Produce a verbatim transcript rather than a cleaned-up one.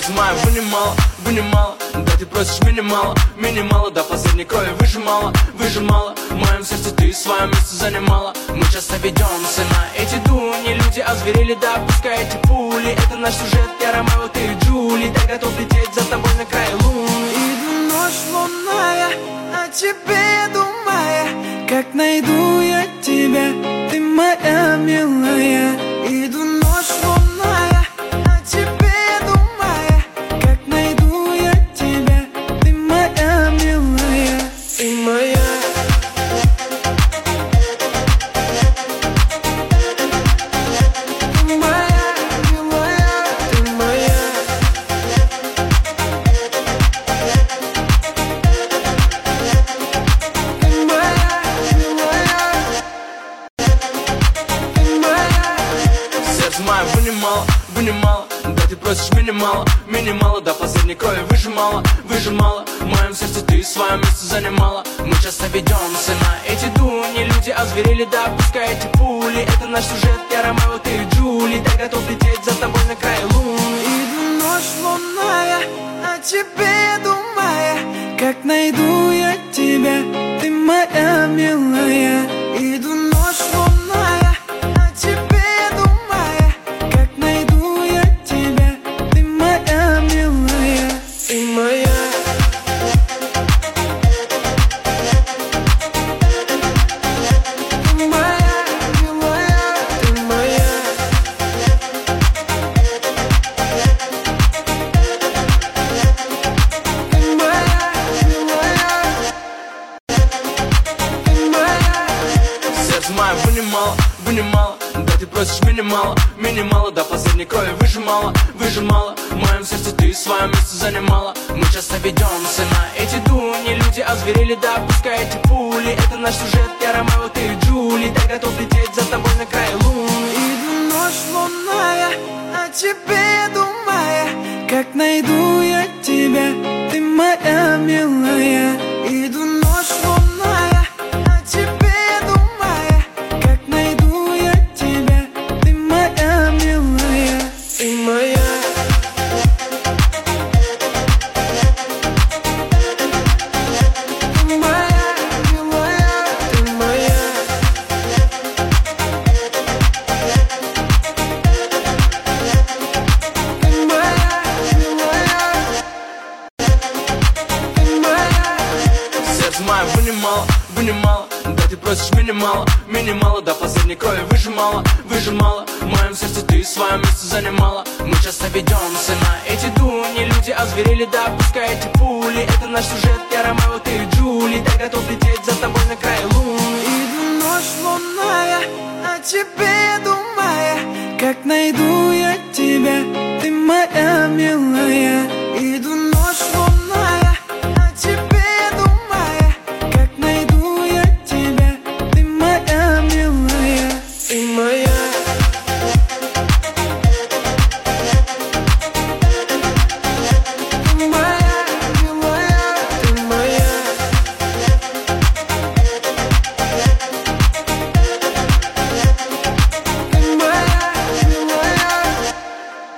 Сердце мое вынимало, вынимало, да ты просишь минимала, минимала, до последней крови выжимала, выжимала. В моем сердце ты свое место занимала. Мы часто ведемся на эти дуни, люди озверели, да пускай эти пули. Это наш сюжет, я Ромео, ты Джули. Так готов лететь за тобой на край луны. Иду ночь лунная, о тебе думая, как найду я тебя, ты моя милая. Иду ночь лунная, о тебе думая, как найду я тебя, ты моя милая. Ты моя. Ты моя, милая, ты моя. Ты моя, милая. Ты моя. Сердце мое вынимало, вынимало, да ты просишь минимала, минимала, до последней крови выжимала, выжимала. В моем сердце ты свое место занимала. Мы часто ведемся на эти дуни, люди озверели, да пускай эти пули. Это наш сюжет, я Ромео, ты Джули. Так готов лететь за тобой на край луны. Иду ночь лунная, о тебе думая, как найду я тебя, ты моя милая. Иду ночь лунная, о тебе думая, как найду я тебя, ты моя милая. Ты моя. Ты моя, милая, ты моя. Ты моя, милая. Ты моя. Сердце мое вынимало, вынимало, да ты просишь минимала, минимала, до последней крови выжимала, выжимала. В моем сердце ты свое место занимала. Мы часто ведемся на эти дуни, люди озверели, да пускай эти пули. Это наш сюжет, я Ромео, ты Джули. Так готов лететь за тобой на край луны. Иду ночь лунная, о тебе думая, как найду я тебя, ты моя милая. Иду ночь лунная, о тебе думая, как найду я тебя, ты моя милая. Ты моя. Ты моя, милая, ты моя. Ты моя, милая. Ты моя. Сердце мое вынимало, вынимало, да ты просишь минимала, минимала, до последней крови выжимала, выжимала. В моем сердце ты свое место занимала. Мы часто ведемся на эти дуни, люди озверели, да пускай эти пули. Это наш сюжет, я Ромео, ты Джули. Так готов лететь за тобой на край луны. Иду ночь лунная, о тебе думая, как найду я тебя, ты моя милая.